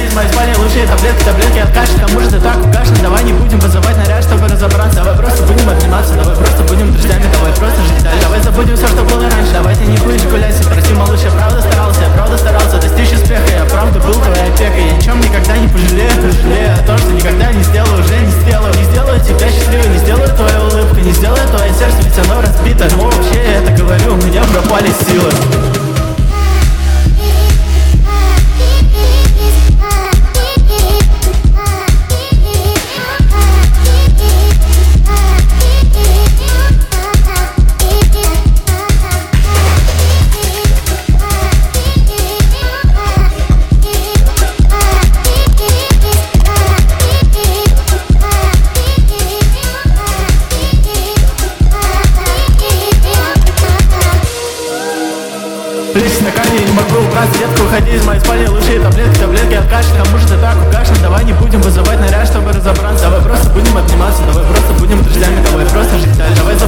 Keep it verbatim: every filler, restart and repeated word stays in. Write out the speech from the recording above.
из моей спальни лучшие таблетки, таблетки от кашля. Кому же ты так угашен? Давай не будем вызывать наряд, чтобы разобраться. Давай просто будем обниматься, давай просто будем друзьями. Давай просто жить дальше, давай забудем все, что было раньше. Давайте не будешь гулять, прости, малыш, я правда старался. Я правда старался достичь успеха. Я правда был твоей опекой. Я ничем никогда не пожалею, пожалею о том, что никогда не сделаю, уже не сделаю. Не сделаю тебя счастливой, не сделаю твою улыбку, не сделаю твое сердце, ведь оно разбито. Но вообще я это говорю, у меня пропали силы. Плечи стакане, я не могу убраться, детка, уходи из моей спальни. Лучшие таблетки, таблетки от кашля. Кому же ты так угашен? Давай не будем вызывать наряд, чтобы разобраться. Давай просто будем обниматься, давай просто будем друзьями. Давай просто жить дальше, давай